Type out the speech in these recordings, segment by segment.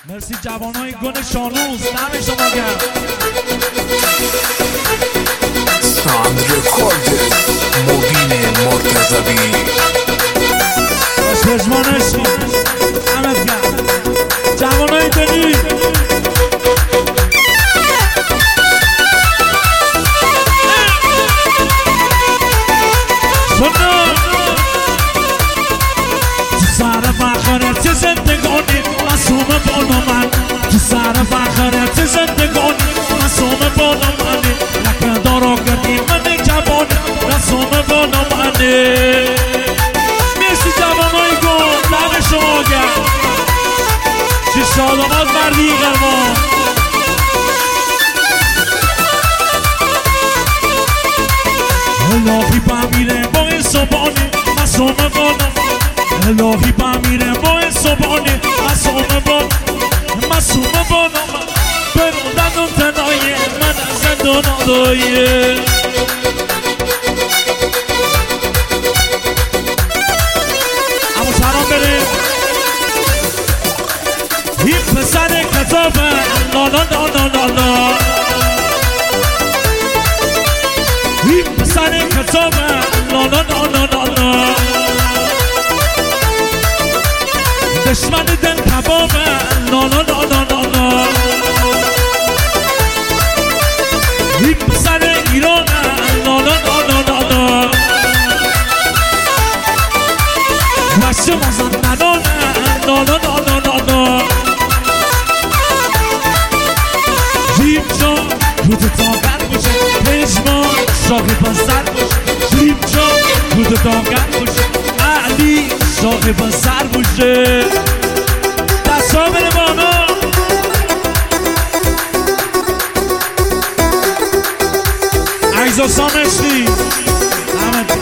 مرسی جوانای گل شانوز، دم شما گرم. ساند رکوردز مبین مرتضوی پژمانش دمت گرم جوانای دلی. تو سر فخرت زندگانی معصوم بالا من، تو سر فخرت زندگانی معصوم بالا منی، لکه دارا کردی من جوانی معصوم بالا منی. مرسی جوانای گل، دم شما گرم. چه شادمات مردی قربان. الهی بمیره با این صبحانی معصوم بالا، الهی بمیره با این صبحانی معصوم بالا، معصوم بالا من برودن اون تنایی من از زندان آدایی. اما سلام بریم این پسر کتابه لا لا لا لا لا لا، این پسر کتابه لا لا لا لا لا لا، دشمن دل کبابه لا لا لا لا لا لا، این پسر ایرانه لا لا لا لا لا لا، وشه مازندرانه لا لا لا لا لا لا، جیم جان کود تاگر باشه پشمان شاق بزر باشه، جیم جان کود تاگر باشه علی شاق بزر باشه. دستا بره بانا عیزاسا مشتی همه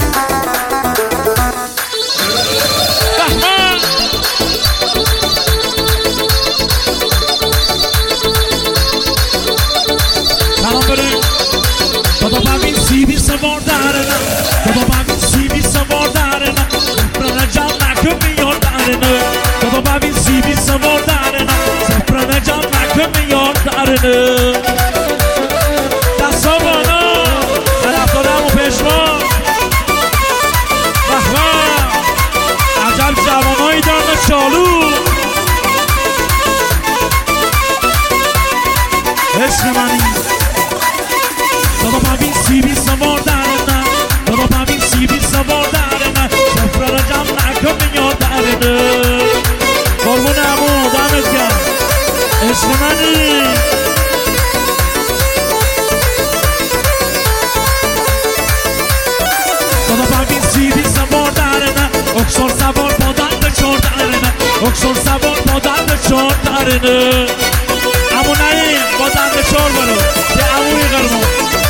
سلام بریم دادا ببین سیبی سوار درنه، دادا ببین سیبی سوار درنه، سفرن جم نکن میار درنه، دادا ببین سیبی سوار درنه، سفرن جم نکن میار درنه. دستا بانا طرف دارم و پشمان بحبه عجب جوانایی دارن چالو عشق منی. دادا ببین سیبی سوار درنه، دادا ببین سیبی سوار درنه، سفره را جمع نکن میاد درنه. قربون امو دمت گرم عشق منی. دادا ببین سیبی سوار درنه، اکسور سوار پادر به چار درنه، اکسور سوار پادر به چار درنه. امو نهیم با دنده چار برو که اموی قرمون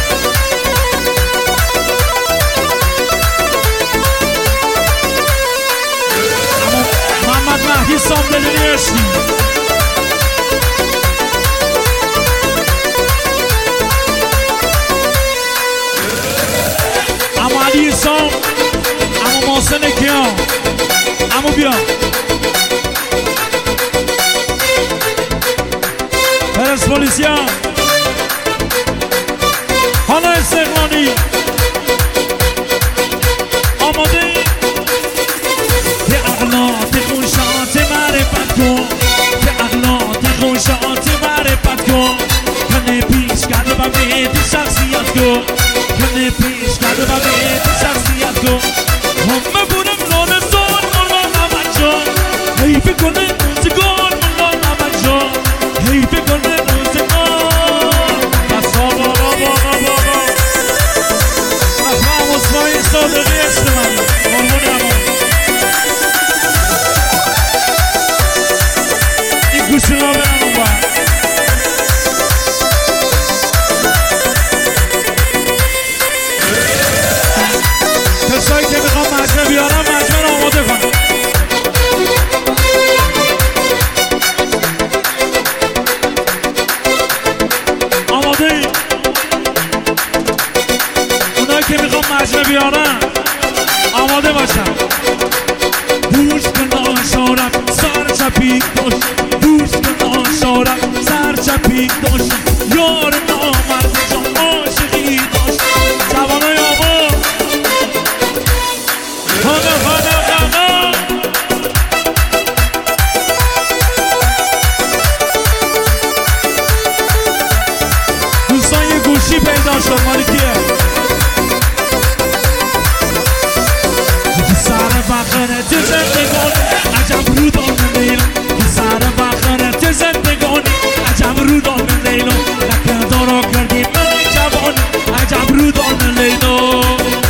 امو محمد مهدی سامدلینی اشتی امو علی سام، امو محسن کیان، امو بیا پرس پولیسیان حالا استقلالی آماده ای؟ که اغلاط خوشات معرفت کن، که اغلاط خوشات معرفت کن، کنه پیش کرده و بهت شخصیت کن، کنه پیش کرده و بهت شخصیت کن. همه بودم لانستان مولا نمک جان، حیف کنه روزگار مولا نمک جان، حیف کنه صادقی عشق من قربون امو. این گوشی را برم اون باید کسایی که میخوام مجمع بیارم مجمع را آماده کنم. آماده ای؟ اونایی که میخوام مجمع بیارم آماده باشم. گوش کن اشارت سر چپی باش، گوش کن آشار مالکیه سر بخرت زندگانی عجب رو دامن لیلا سر بخرت زندگانی عجب رو دامن لیلا لکه دارا کردی من جوانی عجب رو دامن لیلا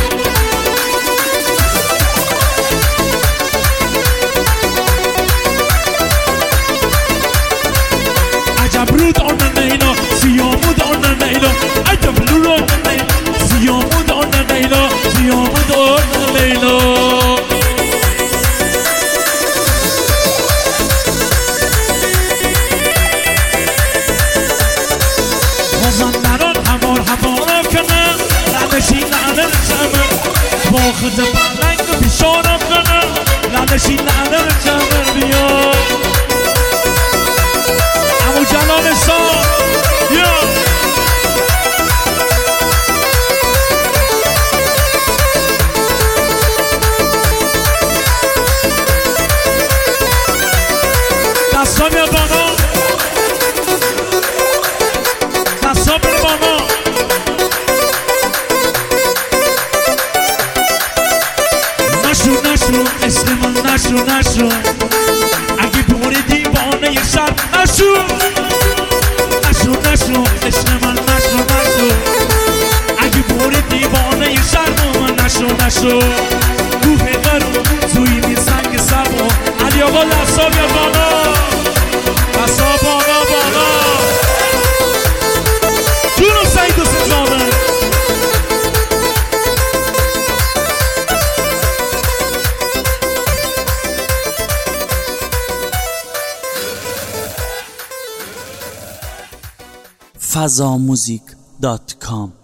عجب رو دامن لیلا سیامو دامن لیلا عجب رو دامن لیلا سیامو دامن لیلا سیامو دامن لیلا باخد پلنگ پیشانم کنم لالشی لالر جمر بیا امو جلال سان یا دستا بیا بانا دستا بیا بانا نشو اسم من نشو اگه بار دیوانه یه شب نشو اسم من نشو اگه بار دیوانه یه شب نشو روح قرون توی می سنگ سبا علی آقا لسا بیا بانا لسا بانا جونو سعید و سزامه fazamusic.com